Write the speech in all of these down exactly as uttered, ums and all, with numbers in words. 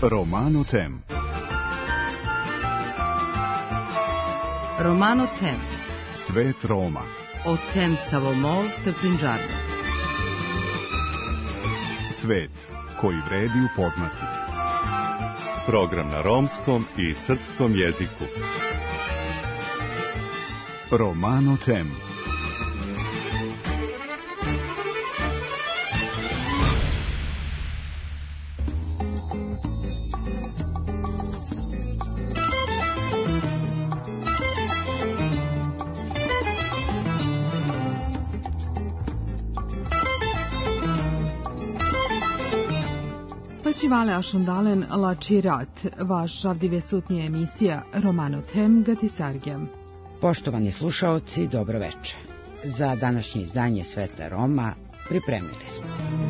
Romano Tem. Romano Tem. Svet Roma. O tem savomol te prinđarno. Svet koji vredi upoznati. Program na romskom i srpskom jeziku. Romano Tem. Vale ašondalen la čirat, vaš avdivesutnija emisija Romano Tem Gatisargem. Poštovani slušaoci, dobro veče. Za današnje izdanje Sveta Roma pripremili smo.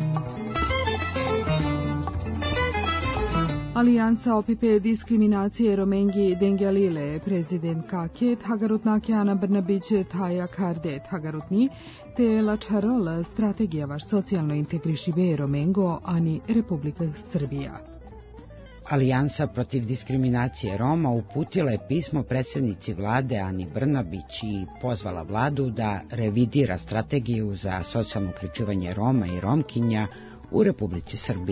Alijansa opipe diskriminacije Romengi Dengalile, prezident Kaket, Hagarutnake Ana Brnabić, Taja Kardet Hagarutni, te Lačarol, strategija vaš socijalno integrišive Romengo, ani Republika Srbija. Alijansa protiv diskriminacije Roma uputila je pismo predsjednici vlade Ani Brnabić i pozvala vladu da revidira strategiju za socijalno uključivanje Roma i Romkinja u Republici Srbiji.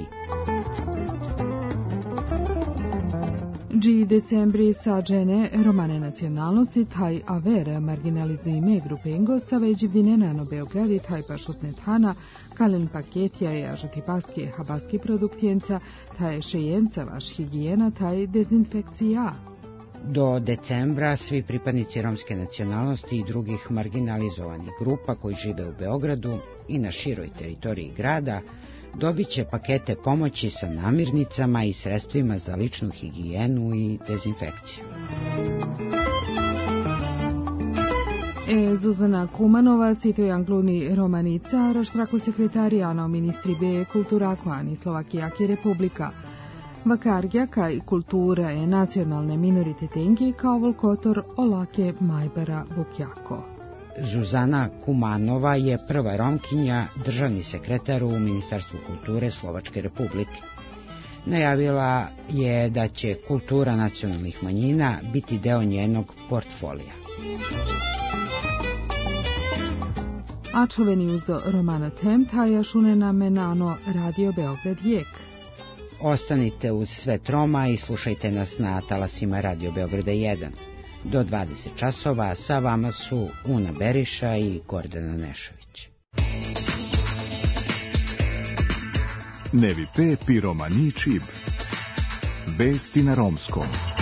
G decembri sađene romane nacionalnosti taj aver marginalizuime grupengo sa veđivdinena no Beogradi taj pašutne tana kalen paketja je ažuti paske habaski produktjenca taj šejenca vaš higijena taj dezinfekcija. Do decembra svi pripadnici romske nacionalnosti i drugih marginalizovanih grupa koji žive u Beogradu i na široj teritoriji grada dobit će pakete pomoći sa namirnicama i sredstvima za ličnu higijenu i dezinfekciju. E, Zuzana Kumanova, Sitojan Gluni Romanica, Roštrako sekretarijano ministri B kulturako ani Slovakijaki republika. Vakargja kaj kultura je nacionalne minoritetengi kao volkotor olake Majbara Bukjako. Zuzana Kumanova je prva Romkinja, državni sekretar u Ministarstvu kulture Slovačke republike. Najavila je da će kultura nacionalnih manjina biti deo njenog portfolija. Ačoveni uzo Romano Tem, taja šunena menano Radio Beograd Jek. Ostanite uz Svet Roma i slušajte nas na talasima Radio Beograda jedan. Do dvadeset časova sa vama su Una Beriša i Gordana Nešović. Nevi pe pi romani čib. Vesti na romskom.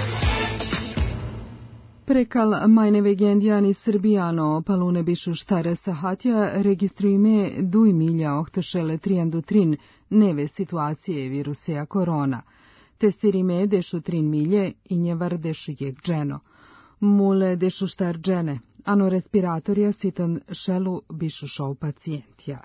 Prekal majne vegendijani Srbijano, palune bišu štare sahatja, registrujme duj milja ohtošele trijandu trin neve situacije viruseja korona. Testirime dešu trin milje i njevar dešu jek dženo. Mule dešu štar džene, ano respiratorija siton šelu bišu šov pacijentja.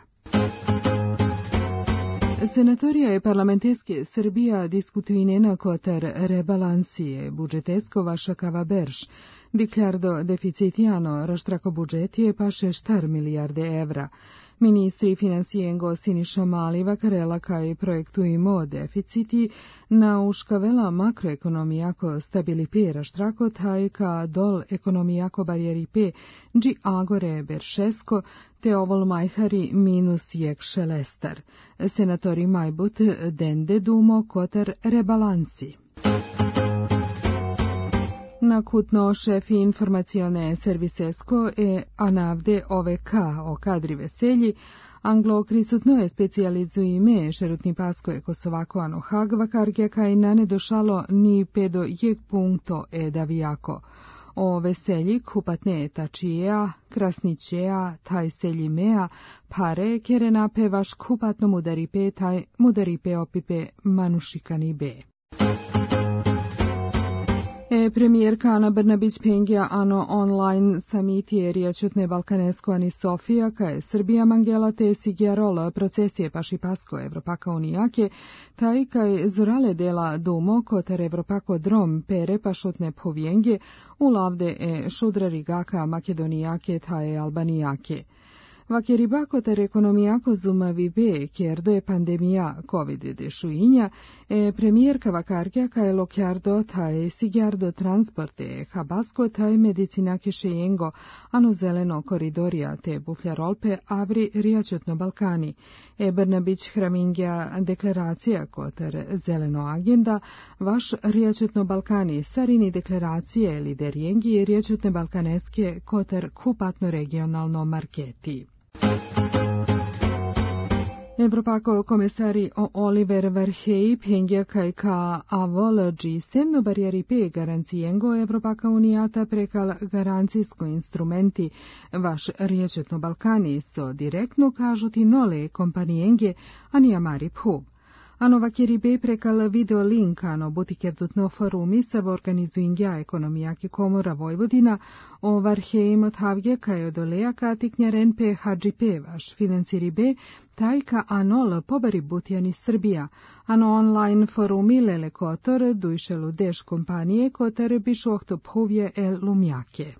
Senatorija je parlamenteske Srbija diskutuinena kotar rebalansije budžetesko vaša kava berš. Diklardo deficitijano raštrako budžetije paše štar milijarde evra. Ministri finansijengo Siniša Mali vakarela kaj projektujemo deficiti na uškavela makroekonomijako stabilipira štrako taj ka dol ekonomijako barijeripe dži agore beršesko te ovol majhari minus jek šelestar. Senatori majbut dende dumo kotar rebalansi. Nakutno šefi informacione servisesko e anavde O V K o kadri veselji, anglo krisutno je specijalizujime šerutni pasko je kosovako ano hag vakargja kaj nane došalo ni pedo jek punkto e davijako. O veselji kupatne tačija, krasnićeja, taj seljimea, pare kere nape vaš kupatno mudaripe taj mudaripe opipe manušikani be. E, premijerka Ana Brnabić pengja ano online samitije riječutne Balkanesko ani Sofija, ka je Srbija mangela te sigjarola procesije paši pasko Evropaka unijake, taj kaj zorale dela dumo kotar Evropako drom pere pašutne povijenge u lavde e šudra rigaka makedonijake taje albanijake. Vakeribakotar ekonomiako zumavibe, kjerdo je pandemia covid desuinja, e premijerka vakarkia kae lokiardo tae sigiardo transporte, habasko tae medicinake šejengo, ano zeleno koridoria te bufljarolpe avri rijačetno Balkani. E Brnabić hramingja deklaracija kotar zeleno agenda, vaš rijačetno Balkani, sarini deklaracije liderijengi rijačetne balkaneske kotar kupatno regionalno marketi. Evropako komisari Oliver Varhej pengja kaj ka avology semno barjeri pe garancijengo Evropaka unijata prekal garancijsko instrumenti vaš riječetno Balkani so direktno kažuti nole kompanijenge anijamari phu. Ano vakeribe prekal video link ano butikerdutno forumi sa organizuingja ekonomijaki komora Vojvodina o Varhejim od havge kaj odolea katiknjaren pe hadžipe vaš financiribe taj ka anol pobari butjani Srbija. Ano online forumi lele kotor dujšelu deš kompanije kotar bišohto phuvje el lumjake.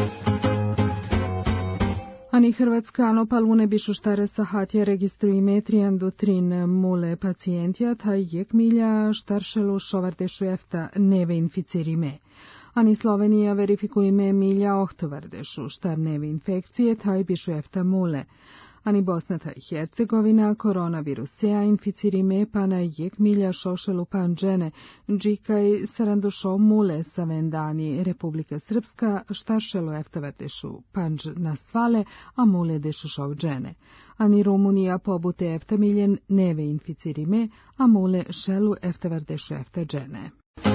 Ani Hrvatska ano palune bišu štare sahatja registrui metrijan do trin mule pacijentja, taj jek milja štaršelu šovardešu efta neve inficirime. Ani Slovenija verifikujme milja ohtovardešu štar neve infekcije, taj bišu efta mule. Ani Bosna taj Hercegovina koronavirusea inficirime pana jek milja šošelu panđene, džikaj sarandošo mule savendani Republika Srpska štaršelu eftavardešu panđ na svale, a mule dešu šovđene. Ani Rumunija pobute efta miljen neve inficirime, a mule šelu eftavardešu eftađene.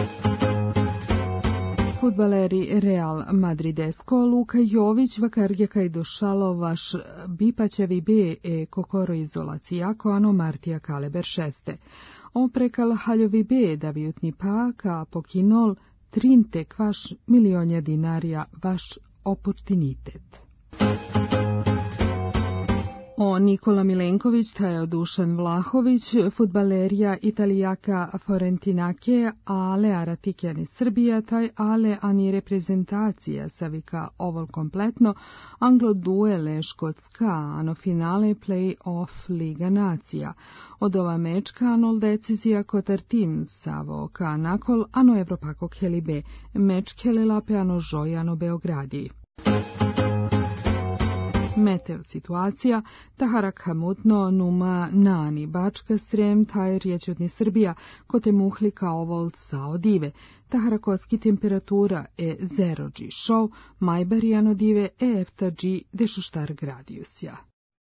Futbaleri Real Madridesko Luka Jović vakarge kaj došalo vaš bipaćevi be e kokoro izolacijako ano Martija Kaleber šeste. Oprekal haljovi be da vjutni pa ka pokinol trinte kvaš milionja dinarija vaš oportunitet. O Nikola Milenković, taj Dušan Vlahović, futbalerija Italijaka Forentinake, ale Aratikjani Srbija, taj ale ani reprezentacija savika ovol kompletno, anglo duele Škotska, ano finale play-off Liga nacija. Od ova mečka anol decizija kotar tim savo ka nakol ano Evropakog helibe, meč kelelape ano žoj ano Beogradiji. Meteo situacija, Taharak hamutno numa nani Bačka Srem, taj riječodni Srbija, kote muhli kao vol sao dive. Taharakoski temperatura e zero G show, majbarijano dive e efta G dešuštar gradijusja.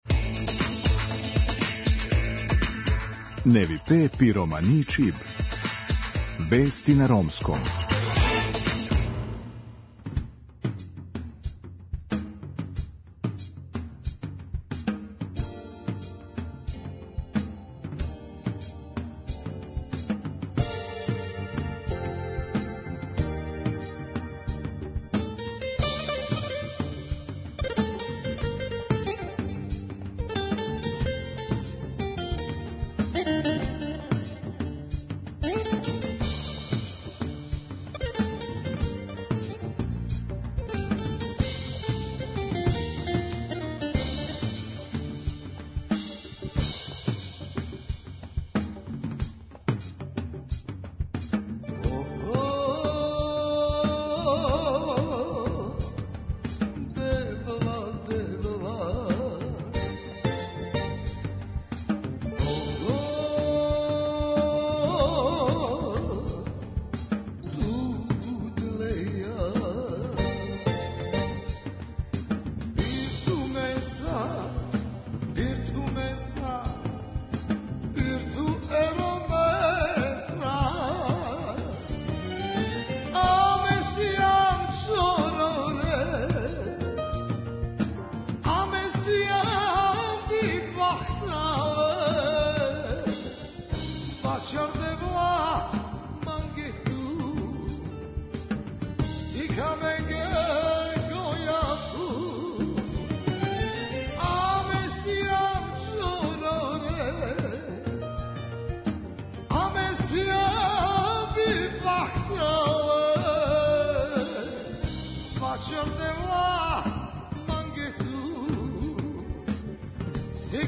Nevi pe piromani čib. Vesti na romskom.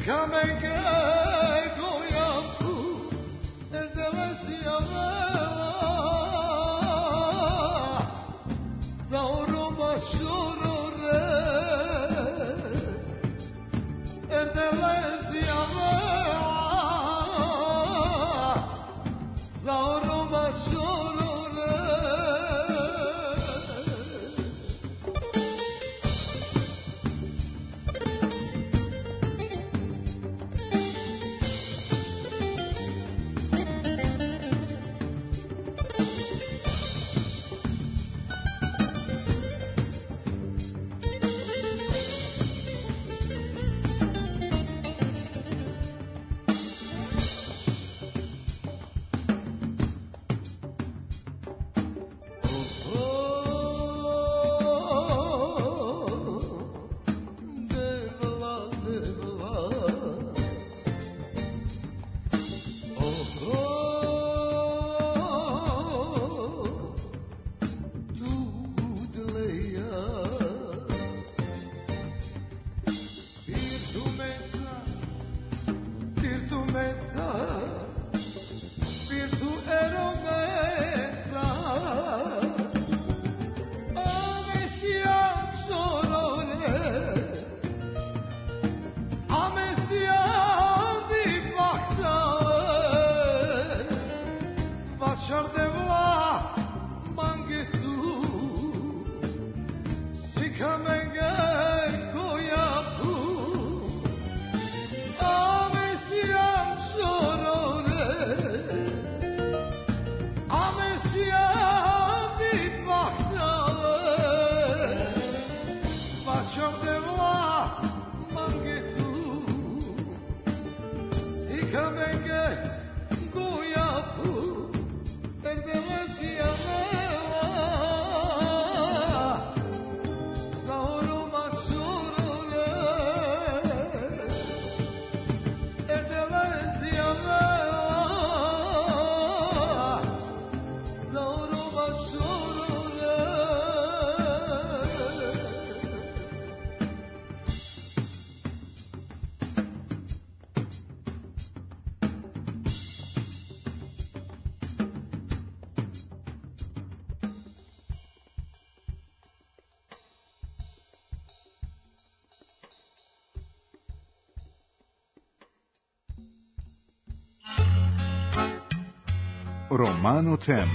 Romano Tem.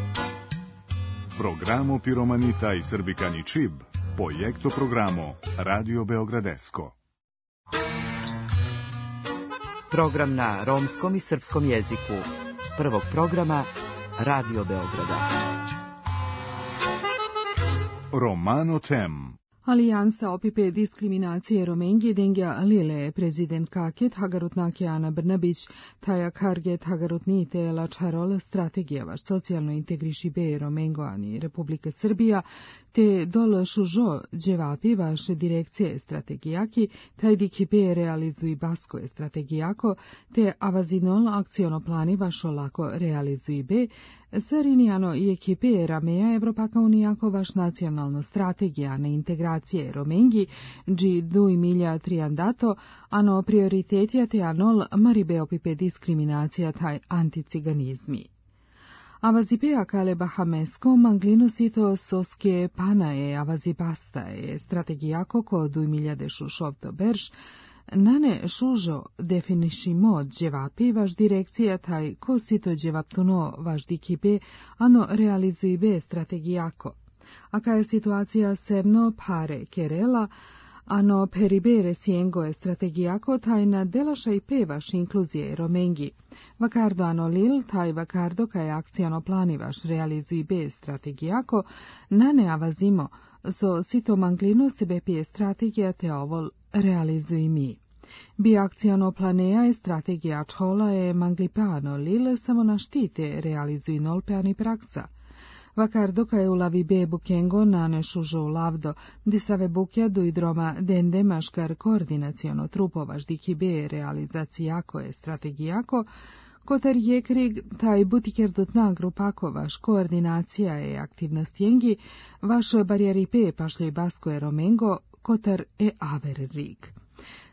Programo Piromanita i Srbikani Čib, projekto programo Radio Beogradesko. Program na romskom i srpskom jeziku. Prvog programa Radio Beograda. Romano Tem. Alijansa opipe diskriminacije Romengi dengja Lile, prezident Kaket Hagarutnake Ana Brnabić, Taja Karget Hagarutnite Lačarol, strategijavaš socijalno integriši be Romengoani Republike Srbija, te dol šužo dževapi vaše direkcije strategijaki, taj dikipe realizuj baskoje strategijako, te avazinol akciono plani vašo lako realizuj be, Sarinjano i ekipe Rameja Evropaka unijako vaš nacionalno strategija na integracije Romengi, dži duj milja triandato, ano prioritetija te anol maribe opipe diskriminacija taj anticiganizmi. Avazipe akale bahamesko manglino sito soske panae avazibastae strategijako ko duj milja de šušovto berš, Nane šužo definišimo dževapi vaš direkcija taj ko sito dževaptuno vaš dikipe, ano realizuj be strategijako. A ka je situacija sebno pare kerela, ano peribere siengo je strategijako taj na delaša i pe vaš inkluzije Romengi. Vakardo ano lil taj vakardo ka je akcijano plani vaš realizuj be strategijako, nane avazimo, so sito manglino sebe pije strategija te ovol realizuj mi. Bi akcijano planeja je strategija čola je manglipano lile samo na štite realizuj nolpeani praksa. Vakar doka je ulavi be bukengo nane šužo lavdo, disave bukja do idroma dende maškar koordinaciono trupovaš diki be realizacijako je strategijako, kotar je krig taj butiker dotna grupako vaš koordinacija je aktivnost jengi, vaš barijeri pe pašljoj basko je romengo, kotar e aver rig.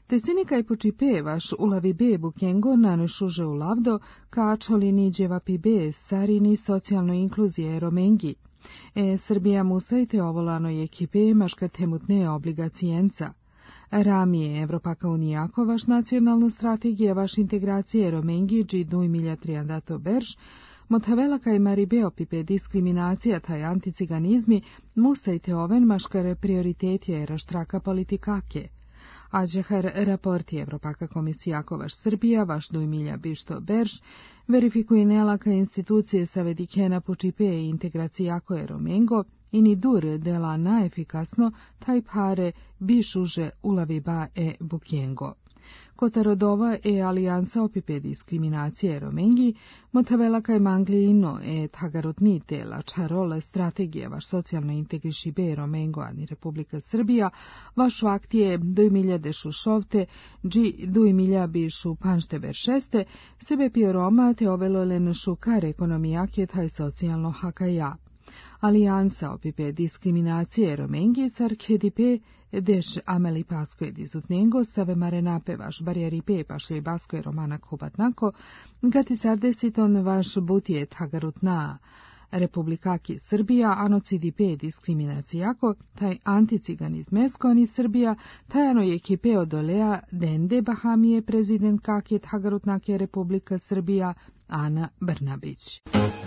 Tesinika i počipe vaš ulavi be bukengo nanošuže u lavdo, kačoli niđeva pi be sarini socijalno inkluzije romengi. E Srbija musajte ovolano je ekipe maška temutne obligacijenca. Ramije Evropaka unijako vaš nacionalnu strategija vaš integracije romengi dži duj milja triandato berž, Mothavelaka i maribeo pipe diskriminacija taj anticiganizmi musajte oven maškare prioritetje raštraka politikake. Ađehar raporti Evropaka komisijako vaš Srbija, vaš dujmilja bišto berž, verifikuje nelaka institucije savedikena počipe i integracijako je romengo, i ni dur dela naefikasno taj pare bišuže ulavi ba e bukjengo. Kotarodova e alijansa opipe diskriminacije romengi, Mothavelaka i manglino e tagarotnite la čarola strategija vaš socijalno integriši be romengo ani Republika Srbija, vaš vaktije duj milja dešu šovte, dži duj milja bišu panšte šeste, sebe pio Roma te oveloleno šukar ekonomijake taj socijalno hakaja. Alijansa opipe diskriminacije romengi car kedipe deš ameli paskoje dizutnengo save marenape vaš barijeripe pašlje baskoje romana kubatnako, gati sardesiton vaš butije tagarutna Republikaki Srbija anocidipe diskriminacijako, taj anticiganizmesko ani Srbija, tajano je kipe odolea dende Bahamije prezident kakje tagarutnake Republika Srbija Ana Brnabić.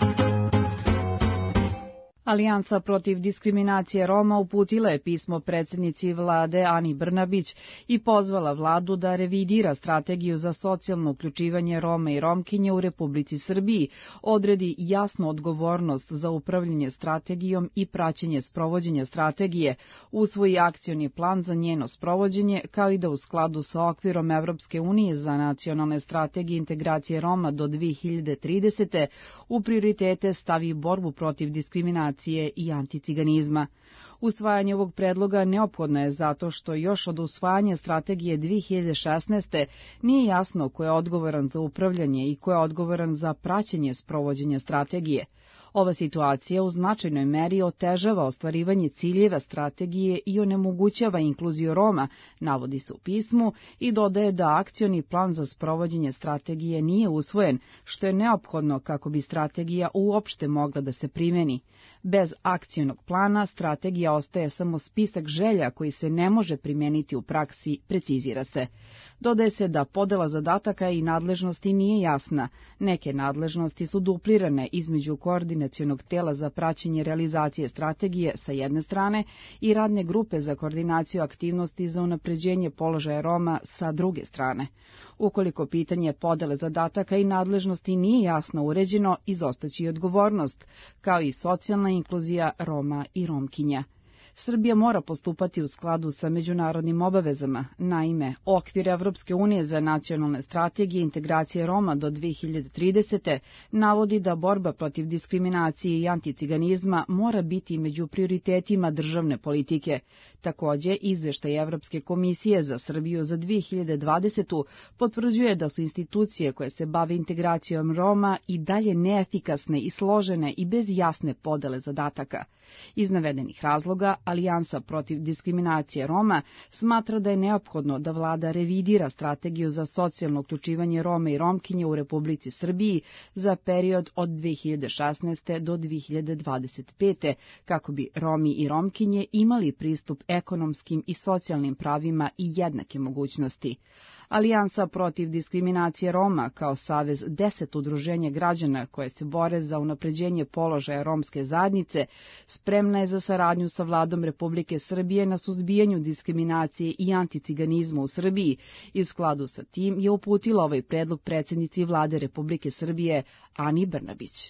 Alijansa protiv diskriminacije Roma uputila je pismo predsjednici vlade Ani Brnabić i pozvala vladu da revidira strategiju za socijalno uključivanje Roma i Romkinje u Republici Srbiji, odredi jasnu odgovornost za upravljanje strategijom i praćenje sprovođenja strategije, usvoji akcioni plan za njeno sprovođenje, kao i da u skladu sa okvirom Evropske unije za nacionalne strategije integracije Roma do dve hiljade tridesete u prioritete stavi borbu protiv diskriminacije i anticiganizma. Usvajanje ovog predloga neophodno je zato što još od usvajanja strategije dve hiljade šesnaeste. nije jasno ko je odgovoran za upravljanje i ko je odgovoran za praćenje sprovođenja strategije. Ova situacija u značajnoj meri otežava ostvarivanje ciljeva strategije i onemogućava inkluziju Roma, navodi se u pismu, i dodaje da akcioni plan za sprovođenje strategije nije usvojen, što je neophodno kako bi strategija uopšte mogla da se primeni. Bez akcionog plana strategija ostaje samo spisak želja koji se ne može primeniti u praksi, precizira se. Dodaje se da podela zadataka i nadležnosti nije jasna. Neke nadležnosti su duplirane između koordinacionog tela za praćenje realizacije strategije sa jedne strane i radne grupe za koordinaciju aktivnosti za unapređenje položaja Roma sa druge strane. Ukoliko pitanje podele zadataka i nadležnosti nije jasno uređeno, izostaće i odgovornost, kao i socijalna inkluzija Roma i Romkinja. Srbija mora postupati u skladu sa međunarodnim obavezama. Naime, okvir Evropske unije za nacionalne strategije integracije Roma do dve hiljade tridesete. navodi da borba protiv diskriminacije i anticiganizma mora biti među prioritetima državne politike. Takođe, izveštaj Evropske komisije za Srbiju za dve hiljade dvadesetu. potvrđuje da su institucije koje se bave integracijom Roma i dalje neefikasne i složene i bez jasne podele zadataka. Iz navedenih razloga, Alijansa protiv diskriminacije Roma smatra da je neophodno da vlada revidira strategiju za socijalno uključivanje Roma i Romkinje u Republici Srbiji za period od dve hiljade šesnaeste. do dve hiljade dvadeset pete. kako bi Romi i Romkinje imali pristup ekonomskim i socijalnim pravima i jednake mogućnosti. Alijansa protiv diskriminacije Roma kao savez deset udruženja građana koje se bore za unapređenje položaja romske zajednice spremna je za saradnju sa vladom Republike Srbije na suzbijanju diskriminacije i anticiganizma u Srbiji i u skladu sa tim je uputila ovaj predlog predsjednici vlade Republike Srbije Ani Brnabić.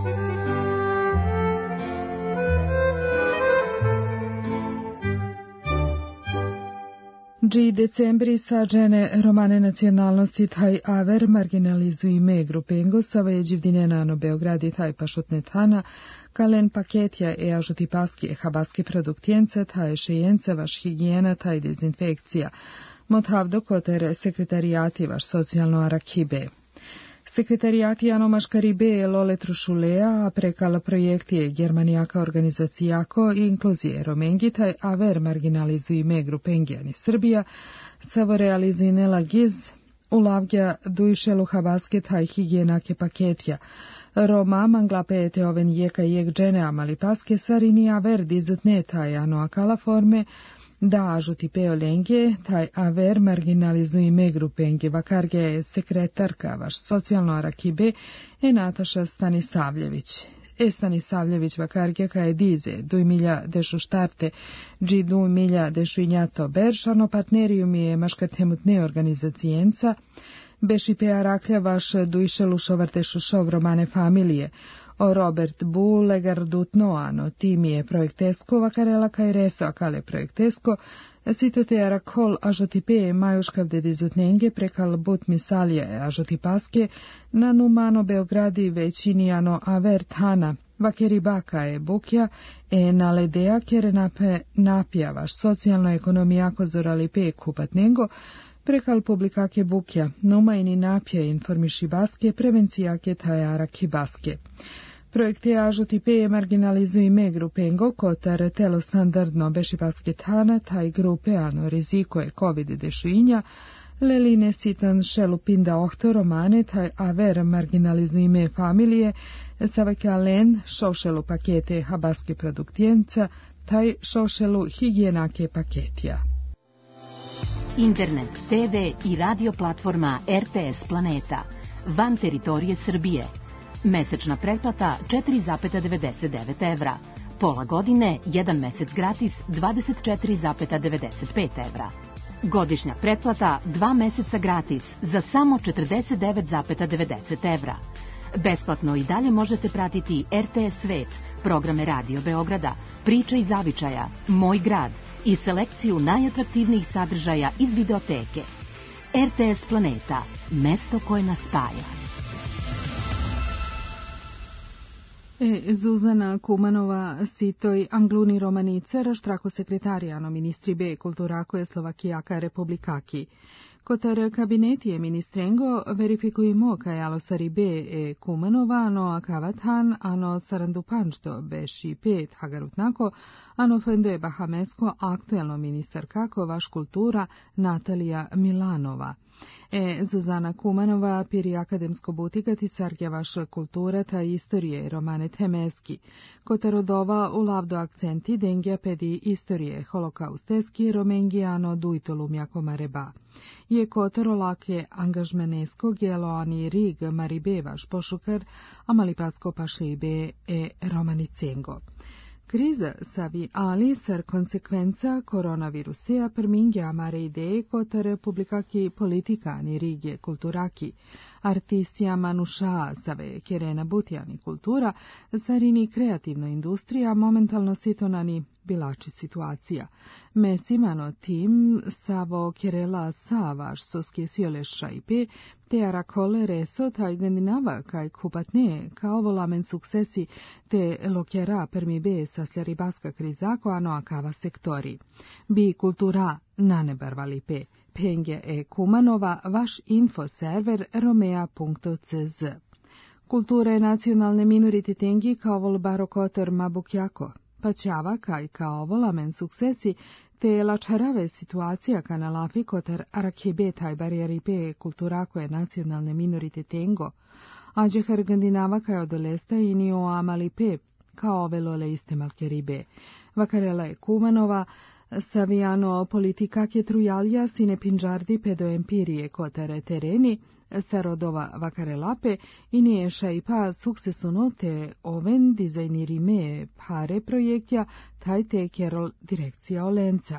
Dži decembri sađene romane nacionalnosti taj aver marginalizuju ime grupengo sava je dživdinenano Beogradi taj pašotne tana, kalen paketja e ažuti paski e habaski produktjenca taj šejenca vaš higijena taj dezinfekcija, mothavdo kotere sekretarijati vaš socijalno arakibe. Sekretarijat Jano Maškaribe Lole Trušulea prekala projektije Germanijaka organizacijako i inkluzije Romengitaj aver marginalizui me grupengijani Srbija, savo realizui nela giz, ulavgja duišelu habasketaj higijenake paketja. Roma manglape te oven jeka jek džene amali paske sarini aver dizutne taj ano akala forme, da ažuti peo lenge, taj aver marginalizui me grupenge vakarge sekretarka vaš socijalno arakibe e Nataša Stanisavljević. E Stanisavljević vakarge ka je dize, duj milja dešu štarte, dži duj milja dešu injato beršano partnerijum je maškatemutne organizacijenca, beši pea raklja vaš dujšelu šovartešu šov romane familije, o Robert Bulegar dutnoano, tim je projektesko vakarela kaj reso akale projektesko, sito te arakol ažotipe majuškav dedizutnenge prekal but misalje ažotipaske, na numano Beogradi većinijano aver tana, vakeri baka je bukja, e na ledea kere nape napija vaš socijalno-ekonomijako zoralipe kupatnengo, prekal publikake bukja, numajni napje informiši baske, prevencijake tajara kibaske. Projekte ažuti peje marginalizui me grupengo, kotar telo standardno beši basketana, taj grupe ano riziko je covid dešuinja, leline sitan šelu pinda ohto romane, taj aver marginalizui me familije, savake alen šošelu pakete habaske produktijenca, taj šošelu higijenake paketja. Internet, te ve i radio platforma er te es Planeta, van teritorije Srbije. Mesečna pretplata četiri zarez devedeset devet evra. Pola godine, jedan mesec gratis dvadeset četiri zarez devedeset pet evra. Godišnja pretplata dva meseca gratis za samo četrdeset devet zarez devedeset evra. Besplatno i dalje možete pratiti er te es Svet, programe Radio Beograda, Priče iz zavičaja, Moj grad i selekciju najatraktivnijih sadržaja iz videoteke. er te es Planeta, mesto koje nas spaja. E, Zuzana Kumanova sitoj Angluni Romanice raštrako sekretarijano ministri B kulturako je Slovakijaka republikaki. Kotar kabinetije ministrengo verifikujemo kaj alo sari B e Kumanova ano akavatan ano sarandupančto beši pet hagarutnako ano fende bahamesko aktuelno ministar kako vaš kultura Natalija Milanova. E Zuzana Kumanova piri akademsko butikati sargja vaša kultura ta istorije romane temeski. Kotarodova u lavdo akcenti dengja pedi istorije holokausteski romengijano dujtolumjako mareba. Je kotarolake angažmanesko geloani rig maribevaš pošukar, a malipasko pašlibe e romanicengo. Kriza savi ali ser konsekvenca koronavirusea permingja mare ideje kotar publikaki politikani rigje kulturaki, artistija manuša save kerena butijani kultura, sarini kreativno industrija momentalno sitonani bilači situacija. Mesimano tim savo kerela savaš soske sioleš šajpe, te arakole reso taj gandinava kaj kupatne kao volamen suksesi te lokera permibe saslja baska krizako ano akava sektori. Bi kultura nanebarvali pe. Penge e Kumanova, vaš infoserver romea punto ce ze. Kulture nacionalne minorititengi kao vol barokotor mabukjako. Paćava kaj kao volamen suksesi te lačarave situacija kanalafi kotar arakebe taj barijaripe kulturako je nacionalne minorititengo. Ađe hargandinava kaj odolesta i ni o amalipe kao velole iste malkeribe. Vakarela je Kumanova, Saviano politikake trujalja sine pinđardi pedo empirije kotare tereni, sarodova vakarelape i niješa i pa suksesuno te oven dizajnirime pare projektja taj te kerol direkcija olenca.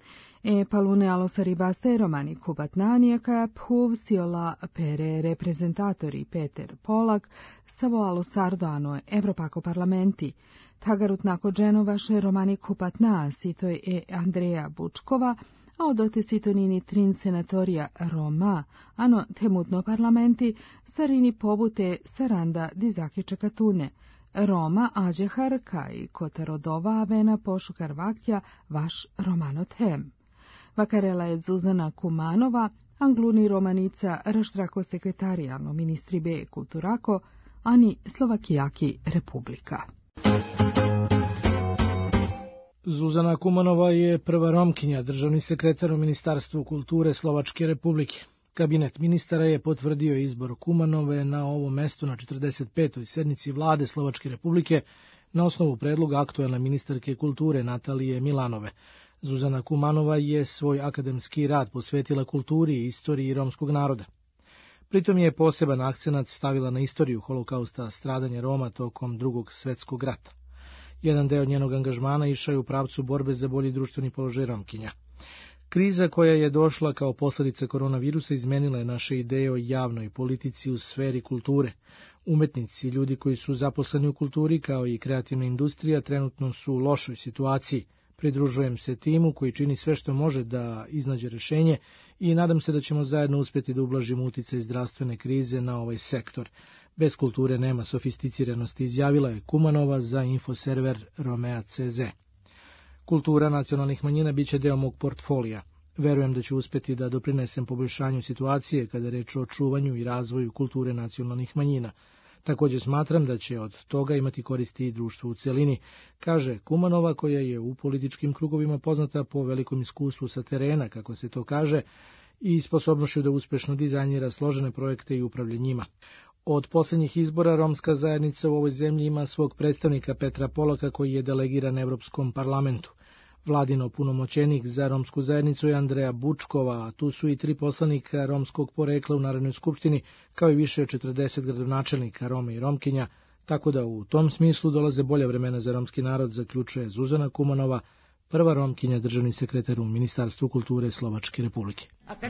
E palune alo saribaste romani kubatnanija kaja phuv siola pere reprezentatori Peter Polak savo alo sardano Evropako parlamenti. Tagarut nako dženo vaše romani kupatna sitoj e Andreja Bučkova, a odote sitonini trin senatorija Roma, ano temutno parlamenti sarini pobute saranda dizake čekatune. Roma ađehar kaj kotarodova avena pošukar vaktja vaš romano tem. Vakarela je Zuzana Kumanova, Angluni Romanica Raštrako sekretarijalno ministri B kulturako, ani Slovakijaki republika. Zuzana Kumanova je prva Romkinja, državni sekretar u Ministarstvu kulture Slovačke republike. Kabinet ministara je potvrdio izbor Kumanove na ovo mesto na četrdeset petoj sednici vlade Slovačke republike na osnovu predloga aktuelne ministarke kulture Natalije Milanove. Zuzana Kumanova je svoj akademski rad posvetila kulturi i istoriji romskog naroda. Pritom je poseban akcenat stavila na istoriju holokausta stradanja Roma tokom drugog svetskog rata. Jedan deo njenog angažmana išao je u pravcu borbe za bolji društveni položaj Romkinja. Kriza koja je došla kao posljedica koronavirusa izmenila je naše ideje o javnoj politici u sferi kulture. Umetnici, ljudi koji su zaposleni u kulturi kao i kreativna industrija trenutno su u lošoj situaciji. Pridružujem se timu koji čini sve što može da iznađe rešenje i nadam se da ćemo zajedno uspjeti da ublažimo uticaj zdravstvene krize na ovaj sektor. Bez kulture nema sofisticiranosti, izjavila je Kumanova za infoserver Romea punkt ce ze. Kultura nacionalnih manjina biće deo mog portfolija. Verujem da ću uspjeti da doprinesem poboljšanju situacije kada je reč o čuvanju i razvoju kulture nacionalnih manjina. Također smatram da će od toga imati koristi i društvo u celini, kaže Kumanova, koja je u političkim krugovima poznata po velikom iskustvu sa terena, kako se to kaže, i sposobnošću da uspešno dizajnira složene projekte i upravlja njima. Od posljednjih izbora romska zajednica u ovoj zemlji ima svog predstavnika Petra Polaka koji je delegiran Evropskom parlamentu. Vladino punomoćenik za romsku zajednicu je Andreja Bučkova, a tu su i tri poslanika romskog porekla u Narodnoj skupštini, kao i više od četrdeset gradonačelnika Roma i Romkinja, tako da u tom smislu dolaze bolja vremena za romski narod, zaključuje Zuzana Kumanova, prva Romkinja, državni sekretar u Ministarstvu kulture Slovačke republike.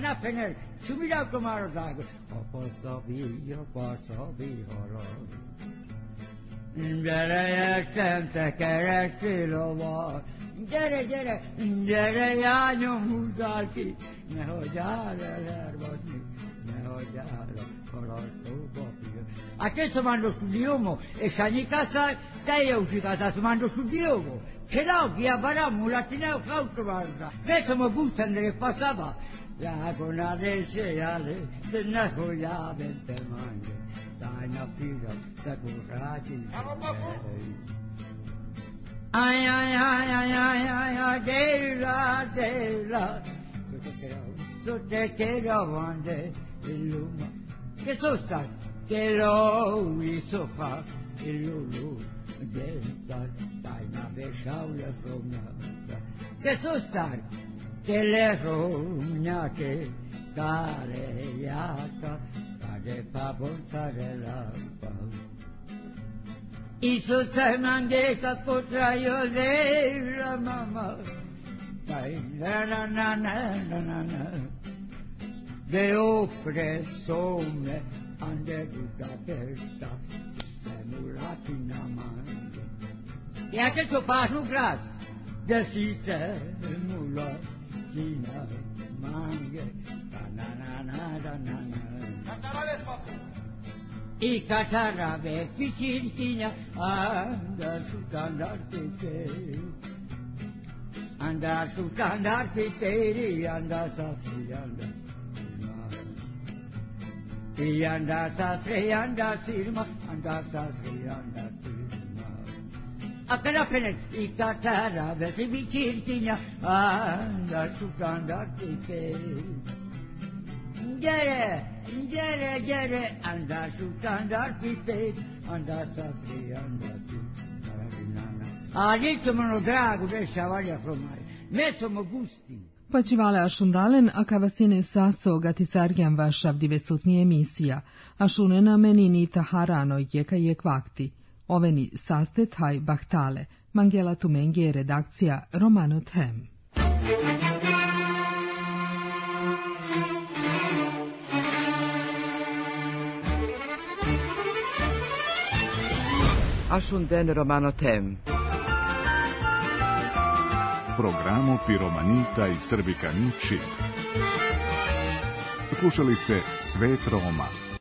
Gyere, gyere, gyere, lányom, húzzál ki, nehogy áll elhervadni, nehogy áll a kalasztóba fia. A te somando studiomo, e sani casa, te je uši casa somando studiomo. C'era via baramu, latina cautovarda, ne sono bustandre passava, la con adesso ale, se ne hoja vente mange, dai na fila, da corrati. Ay, ay, ay, ay, ay, ay, ay, Dela, Dela, so te quiero vande el luma, que sosta, que lo hizo fa, el lulu, denta, dai na beshaula somna, que sosta, que le romna que care yata, care pa portare pa. I su te mangueta potraio della mamma, dai na na na na na na, de oppressone ande tutta testa, semulati na mangi. E anche tu passo gras, del sistema mulatina mangi, na na na na na na. Cantarales papu. I catarave picintina anda su candartete, anda su candartete, anda sassi, anda sirma, i anda sassi, anda sirma, anda sassi, anda sirma. Appena appena i catarave picintina anda su candartete. Gyere, gyere, gyere, andar su, andar pite, andar sasri, andar tu, carabinana. A ničemu dragu deša valja promare, ne somo gusti. Pačivale ašundalen, a kavasine saso gatisarjan vašav divesutni emisija, ašunena meni ni taharano jeka je kvakti. Oveni sastet haj bahtale, Mangela Tumengi je redakcija Romano Them. Ašunden Romano Tem. Programo Piromanita i Srbika Niči. Slušali ste Svet Roma.